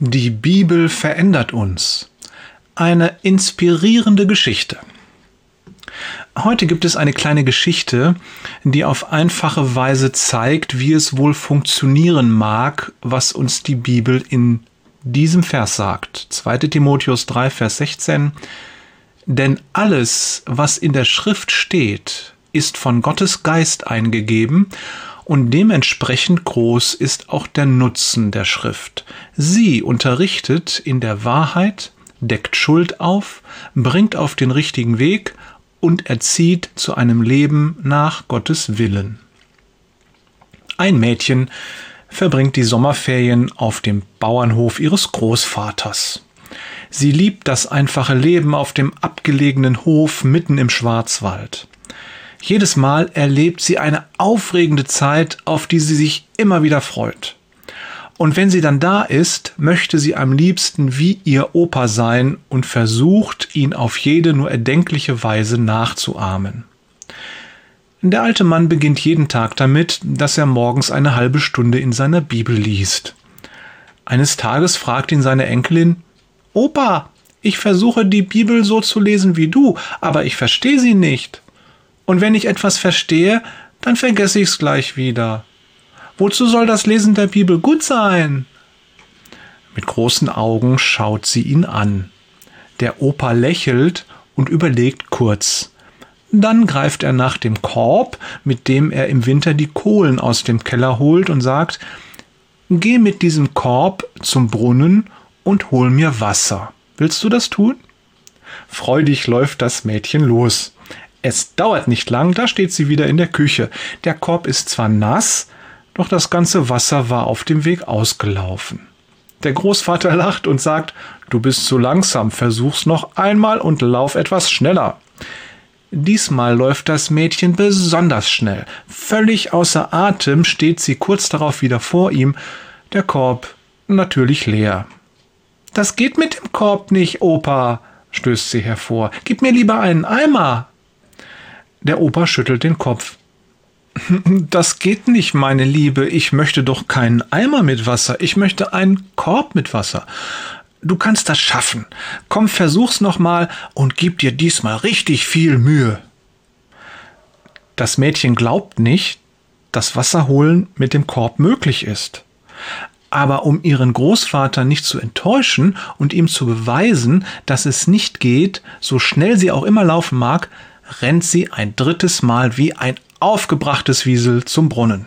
Die Bibel verändert uns. Eine inspirierende Geschichte. Heute gibt es eine kleine Geschichte, die auf einfache Weise zeigt, wie es wohl funktionieren mag, was uns die Bibel in diesem Vers sagt. 2. Timotheus 3, Vers 16. Denn alles, was in der Schrift steht, ist von Gottes Geist eingegeben und dementsprechend groß ist auch der Nutzen der Schrift. Sie unterrichtet in der Wahrheit, deckt Schuld auf, bringt auf den richtigen Weg und erzieht zu einem Leben nach Gottes Willen. Ein Mädchen verbringt die Sommerferien auf dem Bauernhof ihres Großvaters. Sie liebt das einfache Leben auf dem abgelegenen Hof mitten im Schwarzwald. Jedes Mal erlebt sie eine aufregende Zeit, auf die sie sich immer wieder freut. Und wenn sie dann da ist, möchte sie am liebsten wie ihr Opa sein und versucht, ihn auf jede nur erdenkliche Weise nachzuahmen. Der alte Mann beginnt jeden Tag damit, dass er morgens eine halbe Stunde in seiner Bibel liest. Eines Tages fragt ihn seine Enkelin: »Opa, ich versuche die Bibel so zu lesen wie du, aber ich verstehe sie nicht. Und wenn ich etwas verstehe, dann vergesse ich es gleich wieder. Wozu soll das Lesen der Bibel gut sein?« Mit großen Augen schaut sie ihn an. Der Opa lächelt und überlegt kurz. Dann greift er nach dem Korb, mit dem er im Winter die Kohlen aus dem Keller holt, und sagt: »Geh mit diesem Korb zum Brunnen und hol mir Wasser. Willst du das tun?« Freudig läuft das Mädchen los. Es dauert nicht lang, da steht sie wieder in der Küche. Der Korb ist zwar nass, doch das ganze Wasser war auf dem Weg ausgelaufen. Der Großvater lacht und sagt: »Du bist zu langsam, versuch's noch einmal und lauf etwas schneller.« Diesmal läuft das Mädchen besonders schnell. Völlig außer Atem steht sie kurz darauf wieder vor ihm, der Korb natürlich leer. »Das geht mit dem Korb nicht, Opa«, stößt sie hervor. »Gib mir lieber einen Eimer.« Der Opa schüttelt den Kopf. »Das geht nicht, meine Liebe. Ich möchte doch keinen Eimer mit Wasser. Ich möchte einen Korb mit Wasser. Du kannst das schaffen. Komm, versuch's nochmal und gib dir diesmal richtig viel Mühe.« Das Mädchen glaubt nicht, dass Wasserholen mit dem Korb möglich ist. Aber um ihren Großvater nicht zu enttäuschen und ihm zu beweisen, dass es nicht geht, so schnell sie auch immer laufen mag, rennt sie ein drittes Mal wie ein aufgebrachtes Wiesel zum Brunnen.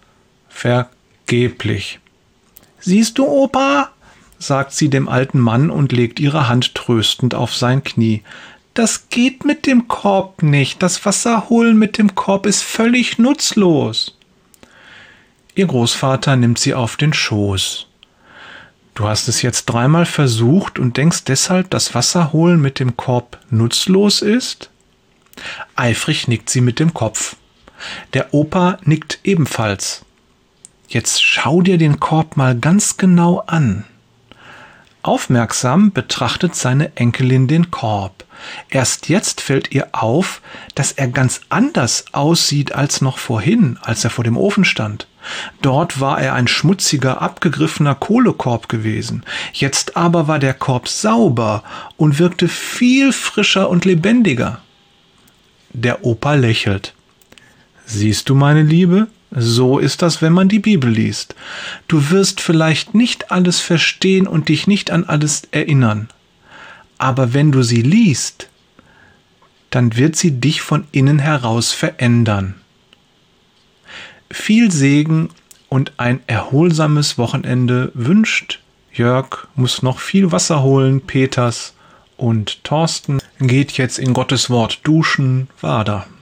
Vergeblich. »Siehst du, Opa?«, sagt sie dem alten Mann und legt ihre Hand tröstend auf sein Knie. »Das geht mit dem Korb nicht. Das Wasserholen mit dem Korb ist völlig nutzlos.« Ihr Großvater nimmt sie auf den Schoß. »Du hast es jetzt 3-mal versucht und denkst deshalb, dass Wasserholen mit dem Korb nutzlos ist?« Eifrig nickt sie mit dem Kopf. Der Opa nickt ebenfalls. »Jetzt schau dir den Korb mal ganz genau an.« Aufmerksam betrachtet seine Enkelin den Korb. Erst jetzt fällt ihr auf, dass er ganz anders aussieht als noch vorhin, als er vor dem Ofen stand. Dort war er ein schmutziger, abgegriffener Kohlekorb gewesen. Jetzt aber war der Korb sauber und wirkte viel frischer und lebendiger. Der Opa lächelt. »Siehst du, meine Liebe? So ist das, wenn man die Bibel liest. Du wirst vielleicht nicht alles verstehen und dich nicht an alles erinnern. Aber wenn du sie liest, dann wird sie dich von innen heraus verändern.« Viel Segen und ein erholsames Wochenende wünscht Jörg. Muss noch viel Wasser holen, Peters, und Thorsten geht jetzt in Gottes Wort duschen, Wader.